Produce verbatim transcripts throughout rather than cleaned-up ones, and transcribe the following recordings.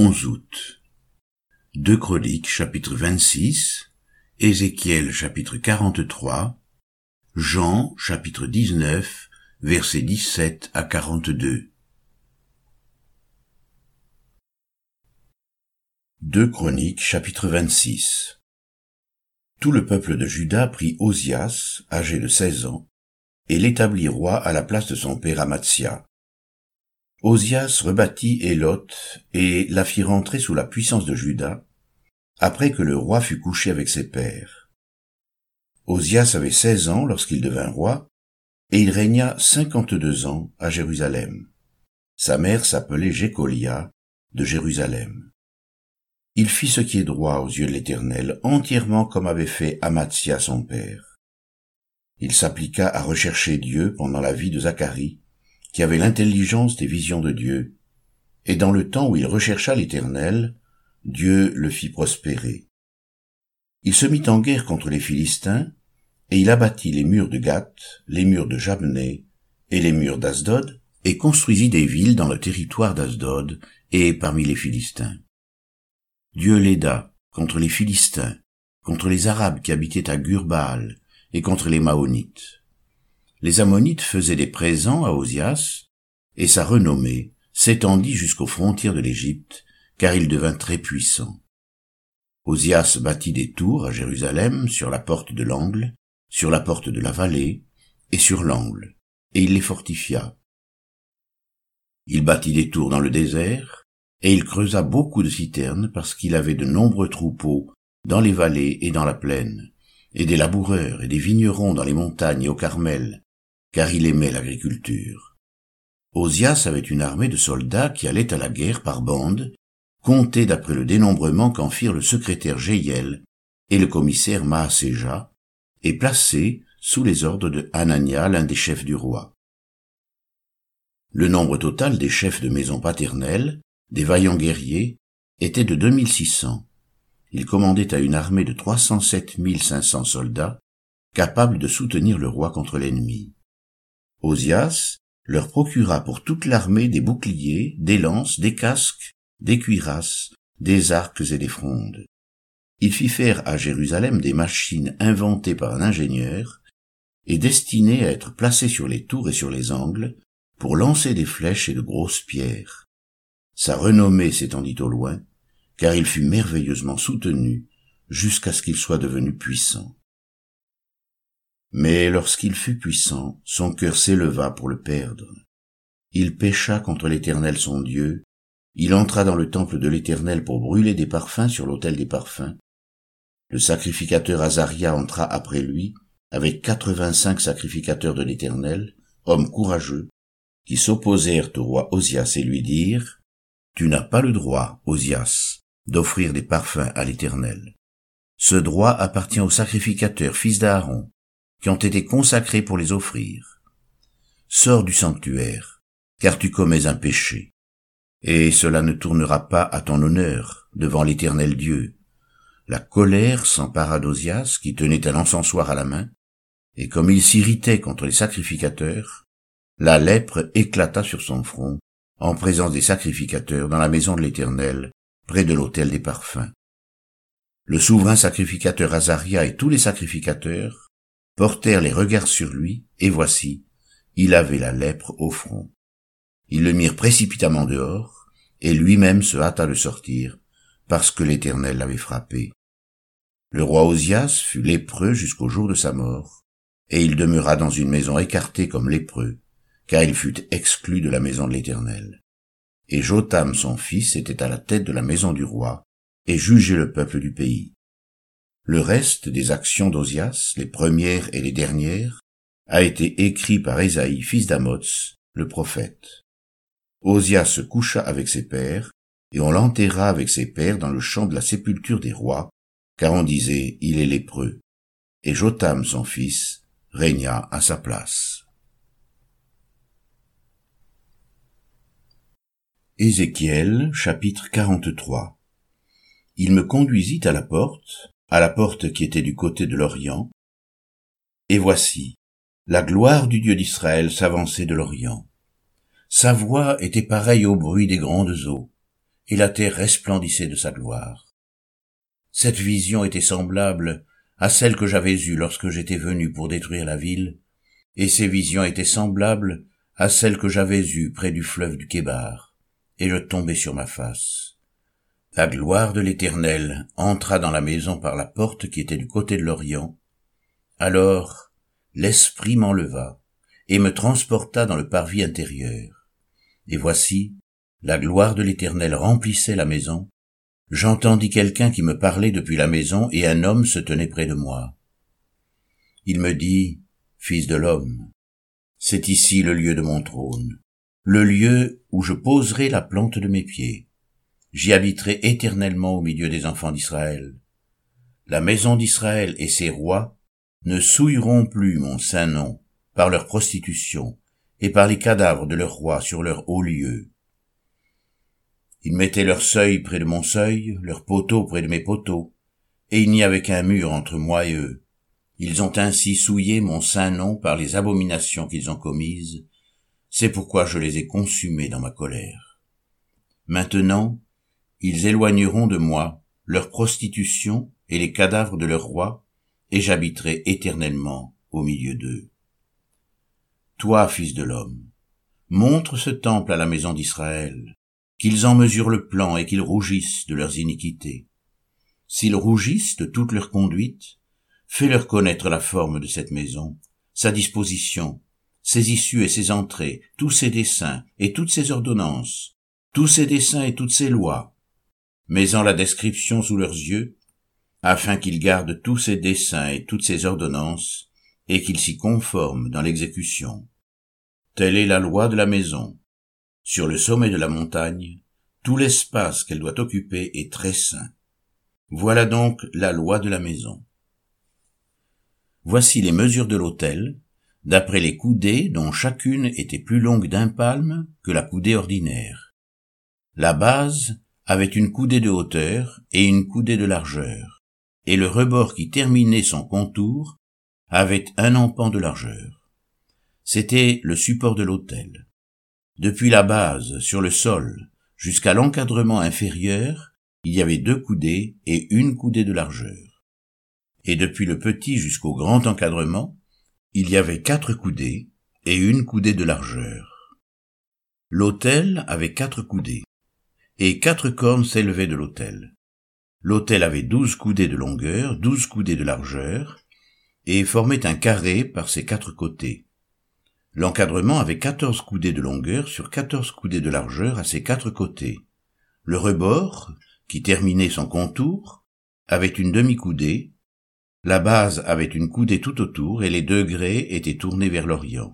onze août. deux Chroniques chapitre vingt-six, Ézéchiel chapitre quarante-trois, Jean chapitre dix-neuf, versets dix-sept à quarante-deux. deux Chroniques chapitre vingt-six. Tout le peuple de Juda prit Osias, âgé de seize ans, et l'établit roi à la place de son père Amatsia. Osias rebâtit Élot et la fit rentrer sous la puissance de Juda, après que le roi fut couché avec ses pères. Osias avait seize ans lorsqu'il devint roi, et il régna cinquante-deux ans à Jérusalem. Sa mère s'appelait Jécolia de Jérusalem. Il fit ce qui est droit aux yeux de l'Éternel, entièrement comme avait fait Amatsia son père. Il s'appliqua à rechercher Dieu pendant la vie de Zacharie, qui avait l'intelligence des visions de Dieu, et dans le temps où il rechercha l'Éternel, Dieu le fit prospérer. Il se mit en guerre contre les Philistins, et il abattit les murs de Gath, les murs de Jabné et les murs d'Asdod, et construisit des villes dans le territoire d'Asdod et parmi les Philistins. Dieu l'aida contre les Philistins, contre les Arabes qui habitaient à Gur-Baal, et contre les Maonites. Les Ammonites faisaient des présents à Osias, et sa renommée s'étendit jusqu'aux frontières de l'Égypte, car il devint très puissant. Osias bâtit des tours à Jérusalem sur la porte de l'angle, sur la porte de la vallée, et sur l'angle, et il les fortifia. Il bâtit des tours dans le désert, et il creusa beaucoup de citernes parce qu'il avait de nombreux troupeaux dans les vallées et dans la plaine, et des laboureurs et des vignerons dans les montagnes et au Carmel, car il aimait l'agriculture. Osias avait une armée de soldats qui allaient à la guerre par bandes, comptés d'après le dénombrement qu'en firent le secrétaire Jéhiel et le commissaire Maaséja, et placés sous les ordres de Hanania, l'un des chefs du roi. Le nombre total des chefs de maison paternelle, des vaillants guerriers, était de deux mille six cents. Il commandait à une armée de trois cent sept mille cinq cents soldats, capables de soutenir le roi contre l'ennemi. Osias leur procura pour toute l'armée des boucliers, des lances, des casques, des cuirasses, des arcs et des frondes. Il fit faire à Jérusalem des machines inventées par un ingénieur et destinées à être placées sur les tours et sur les angles pour lancer des flèches et de grosses pierres. Sa renommée s'étendit au loin, car il fut merveilleusement soutenu jusqu'à ce qu'il soit devenu puissant. Mais lorsqu'il fut puissant, son cœur s'éleva pour le perdre. Il pécha contre l'Éternel son Dieu, il entra dans le temple de l'Éternel pour brûler des parfums sur l'autel des parfums. Le sacrificateur Azaria entra après lui, avec quatre-vingt-cinq sacrificateurs de l'Éternel, hommes courageux, qui s'opposèrent au roi Osias et lui dirent « Tu n'as pas le droit, Osias, d'offrir des parfums à l'Éternel. Ce droit appartient aux sacrificateurs, fils d'Aaron, qui ont été consacrés pour les offrir. Sors du sanctuaire, car tu commets un péché, et cela ne tournera pas à ton honneur devant l'Éternel Dieu. » La colère s'empara d'Osias, qui tenait un encensoir à la main, et comme il s'irritait contre les sacrificateurs, la lèpre éclata sur son front, en présence des sacrificateurs dans la maison de l'Éternel, près de l'autel des parfums. Le souverain sacrificateur Azaria et tous les sacrificateurs portèrent les regards sur lui, et voici, il avait la lèpre au front. Ils le mirent précipitamment dehors, et lui-même se hâta de sortir, parce que l'Éternel l'avait frappé. Le roi Osias fut lépreux jusqu'au jour de sa mort, et il demeura dans une maison écartée comme lépreux, car il fut exclu de la maison de l'Éternel. Et Jotham son fils était à la tête de la maison du roi, et jugeait le peuple du pays. Le reste des actions d'Osias, les premières et les dernières, a été écrit par Ésaïe, fils d'Amoz, le prophète. Osias se coucha avec ses pères, et on l'enterra avec ses pères dans le champ de la sépulture des rois, car on disait, il est lépreux. Et Jotham son fils régna à sa place. Ézéchiel, chapitre quarante-trois. Il me conduisit à la porte, à la porte qui était du côté de l'Orient, et voici, la gloire du Dieu d'Israël s'avançait de l'Orient. Sa voix était pareille au bruit des grandes eaux, et la terre resplendissait de sa gloire. Cette vision était semblable à celle que j'avais eue lorsque j'étais venu pour détruire la ville, et ces visions étaient semblables à celles que j'avais eues près du fleuve du Kébar, et je tombai sur ma face. La gloire de l'Éternel entra dans la maison par la porte qui était du côté de l'Orient. Alors l'Esprit m'enleva et me transporta dans le parvis intérieur. Et voici, la gloire de l'Éternel remplissait la maison. J'entendis quelqu'un qui me parlait depuis la maison, et un homme se tenait près de moi. Il me dit, « Fils de l'homme, c'est ici le lieu de mon trône, le lieu où je poserai la plante de mes pieds. J'y habiterai éternellement au milieu des enfants d'Israël. La maison d'Israël et ses rois ne souilleront plus mon saint nom par leur prostitution et par les cadavres de leurs rois sur leurs hauts lieux. Ils mettaient leur seuil près de mon seuil, leurs poteaux près de mes poteaux, et il n'y avait qu'un mur entre moi et eux. Ils ont ainsi souillé mon saint nom par les abominations qu'ils ont commises. C'est pourquoi je les ai consumés dans ma colère. Maintenant, ils éloigneront de moi leur prostitution et les cadavres de leurs rois, et j'habiterai éternellement au milieu d'eux. Toi, fils de l'homme, montre ce temple à la maison d'Israël, qu'ils en mesurent le plan et qu'ils rougissent de leurs iniquités. S'ils rougissent de toute leur conduite, fais-leur connaître la forme de cette maison, sa disposition, ses issues et ses entrées, tous ses desseins et toutes ses ordonnances, tous ses desseins et toutes ses lois, mets-en la description sous leurs yeux, afin qu'ils gardent tous ses desseins et toutes ses ordonnances, et qu'ils s'y conforment dans l'exécution. Telle est la loi de la maison. Sur le sommet de la montagne, tout l'espace qu'elle doit occuper est très saint. Voilà donc la loi de la maison. Voici les mesures de l'autel, d'après les coudées dont chacune était plus longue d'un palme que la coudée ordinaire. La base avait une coudée de hauteur et une coudée de largeur, et le rebord qui terminait son contour avait un empan de largeur. C'était le support de l'autel. Depuis la base, sur le sol, jusqu'à l'encadrement inférieur, il y avait deux coudées et une coudée de largeur. Et depuis le petit jusqu'au grand encadrement, il y avait quatre coudées et une coudée de largeur. L'autel avait quatre coudées, et quatre cornes s'élevaient de l'autel. L'autel avait douze coudées de longueur, douze coudées de largeur, et formait un carré par ses quatre côtés. L'encadrement avait quatorze coudées de longueur sur quatorze coudées de largeur à ses quatre côtés. Le rebord, qui terminait son contour, avait une demi-coudée. La base avait une coudée tout autour et les degrés étaient tournés vers l'Orient.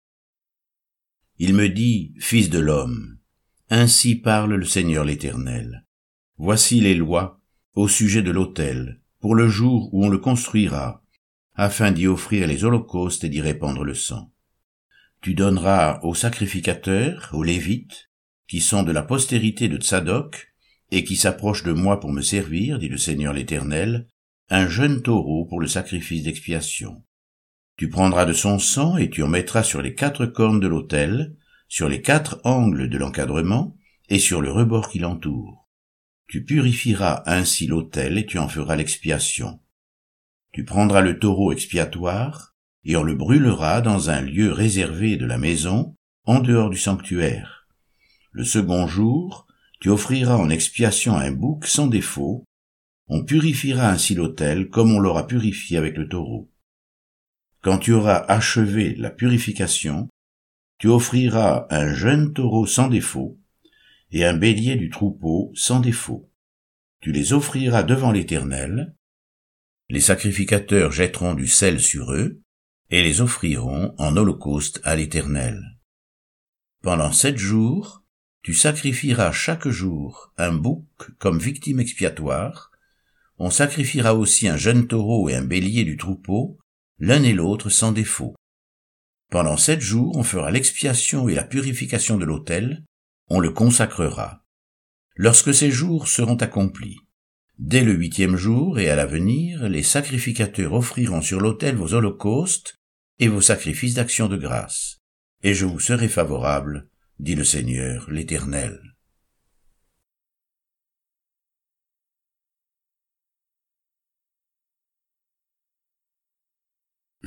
Il me dit, « Fils de l'homme, ainsi parle le Seigneur l'Éternel. Voici les lois au sujet de l'autel, pour le jour où on le construira, afin d'y offrir les holocaustes et d'y répandre le sang. Tu donneras aux sacrificateurs, aux Lévites, qui sont de la postérité de Tsadok, et qui s'approchent de moi pour me servir, dit le Seigneur l'Éternel, un jeune taureau pour le sacrifice d'expiation. Tu prendras de son sang et tu en mettras sur les quatre cornes de l'autel, sur les quatre angles de l'encadrement et sur le rebord qui l'entoure. Tu purifieras ainsi l'autel et tu en feras l'expiation. Tu prendras le taureau expiatoire, et on le brûlera dans un lieu réservé de la maison, en dehors du sanctuaire. Le second jour, tu offriras en expiation un bouc sans défaut. On purifiera ainsi l'autel comme on l'aura purifié avec le taureau. Quand tu auras achevé la purification, tu offriras un jeune taureau sans défaut et un bélier du troupeau sans défaut. Tu les offriras devant l'Éternel. Les sacrificateurs jetteront du sel sur eux et les offriront en holocauste à l'Éternel. Pendant sept jours, tu sacrifieras chaque jour un bouc comme victime expiatoire. On sacrifiera aussi un jeune taureau et un bélier du troupeau, l'un et l'autre sans défaut. Pendant sept jours, on fera l'expiation et la purification de l'autel, on le consacrera. Lorsque ces jours seront accomplis, dès le huitième jour et à l'avenir, les sacrificateurs offriront sur l'autel vos holocaustes et vos sacrifices d'action de grâce, et je vous serai favorable, dit le Seigneur l'Éternel.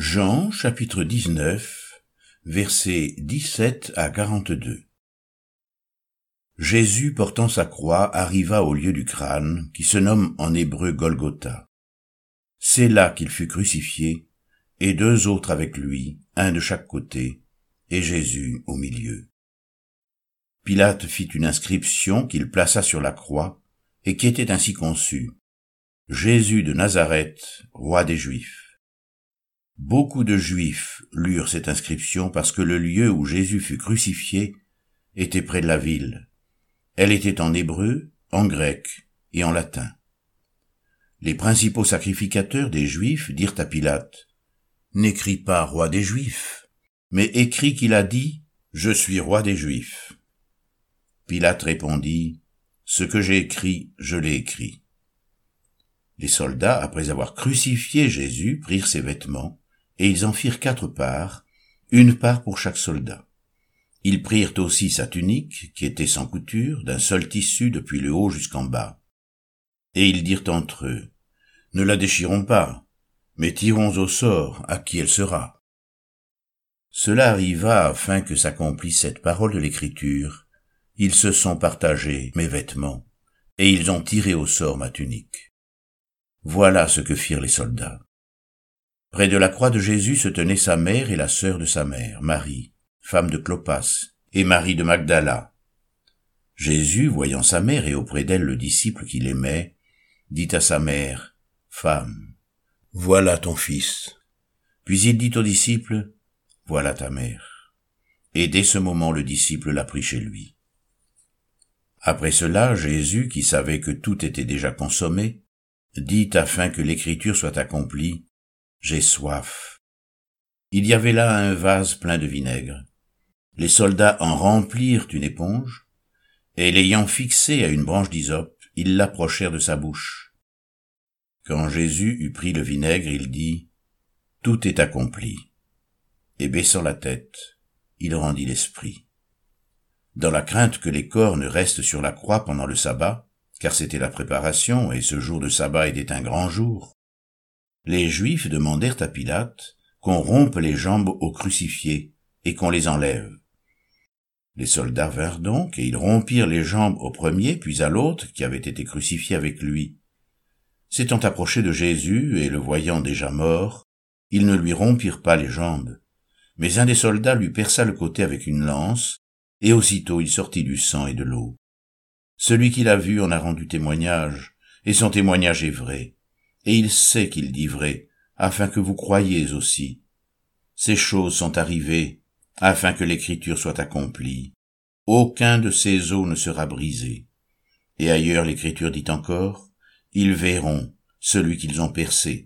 Jean chapitre dix-neuf, versets dix-sept à quarante-deux. Jésus portant sa croix arriva au lieu du crâne, qui se nomme en hébreu Golgotha. C'est là qu'il fut crucifié, et deux autres avec lui, un de chaque côté, et Jésus au milieu. Pilate fit une inscription qu'il plaça sur la croix, et qui était ainsi conçue: Jésus de Nazareth, roi des Juifs. Beaucoup de Juifs lurent cette inscription parce que le lieu où Jésus fut crucifié était près de la ville. Elle était en hébreu, en grec et en latin. Les principaux sacrificateurs des Juifs dirent à Pilate: « N'écris pas roi des Juifs, mais écris qu'il a dit « Je suis roi des Juifs ». Pilate répondit: « Ce que j'ai écrit, je l'ai écrit. » Les soldats, après avoir crucifié Jésus, prirent ses vêtements, et ils en firent quatre parts, une part pour chaque soldat. Ils prirent aussi sa tunique, qui était sans couture, d'un seul tissu depuis le haut jusqu'en bas. Et ils dirent entre eux: « Ne la déchirons pas, mais tirons au sort à qui elle sera. » Cela arriva afin que s'accomplisse cette parole de l'Écriture: « Ils se sont partagés mes vêtements, et ils ont tiré au sort ma tunique. » Voilà ce que firent les soldats. Près de la croix de Jésus se tenaient sa mère et la sœur de sa mère, Marie, femme de Clopas, et Marie de Magdala. Jésus, voyant sa mère et auprès d'elle le disciple qu'il aimait, dit à sa mère: « Femme, voilà ton fils. » Puis il dit au disciple: « Voilà ta mère. » Et dès ce moment le disciple la prit chez lui. Après cela, Jésus, qui savait que tout était déjà consommé, dit afin que l'écriture soit accomplie: « J'ai soif. » Il y avait là un vase plein de vinaigre. Les soldats en remplirent une éponge, et l'ayant fixée à une branche d'hysope, ils l'approchèrent de sa bouche. Quand Jésus eut pris le vinaigre, il dit: « Tout est accompli. » Et baissant la tête, il rendit l'esprit. Dans la crainte que les corps ne restent sur la croix pendant le sabbat, car c'était la préparation, et ce jour de sabbat était un grand jour, les Juifs demandèrent à Pilate qu'on rompe les jambes aux crucifiés et qu'on les enlève. Les soldats vinrent donc, et ils rompirent les jambes au premier, puis à l'autre, qui avait été crucifié avec lui. S'étant approchés de Jésus, et le voyant déjà mort, ils ne lui rompirent pas les jambes. Mais un des soldats lui perça le côté avec une lance, et aussitôt il sortit du sang et de l'eau. Celui qui l'a vu en a rendu témoignage, et son témoignage est vrai, et il sait qu'il dit vrai, afin que vous croyiez aussi. Ces choses sont arrivées, afin que l'écriture soit accomplie. Aucun de ces os ne sera brisé. Et ailleurs l'écriture dit encore: ils verront celui qu'ils ont percé.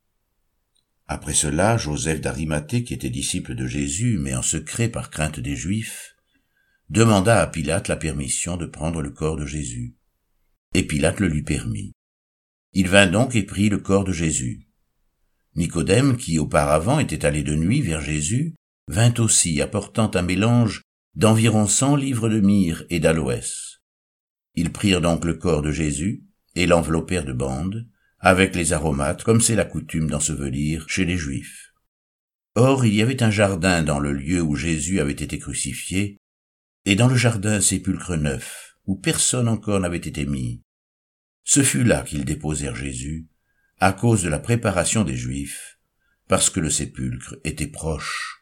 Après cela, Joseph d'Arimathée, qui était disciple de Jésus, mais en secret par crainte des Juifs, demanda à Pilate la permission de prendre le corps de Jésus. Et Pilate le lui permit. Il vint donc et prit le corps de Jésus. Nicodème, qui auparavant était allé de nuit vers Jésus, vint aussi, apportant un mélange d'environ cent livres de myrrhe et d'aloès. Ils prirent donc le corps de Jésus et l'enveloppèrent de bandes, avec les aromates, comme c'est la coutume d'ensevelir chez les Juifs. Or, il y avait un jardin dans le lieu où Jésus avait été crucifié, et dans le jardin un sépulcre neuf, où personne encore n'avait été mis. Ce fut là qu'ils déposèrent Jésus, à cause de la préparation des Juifs, parce que le sépulcre était proche.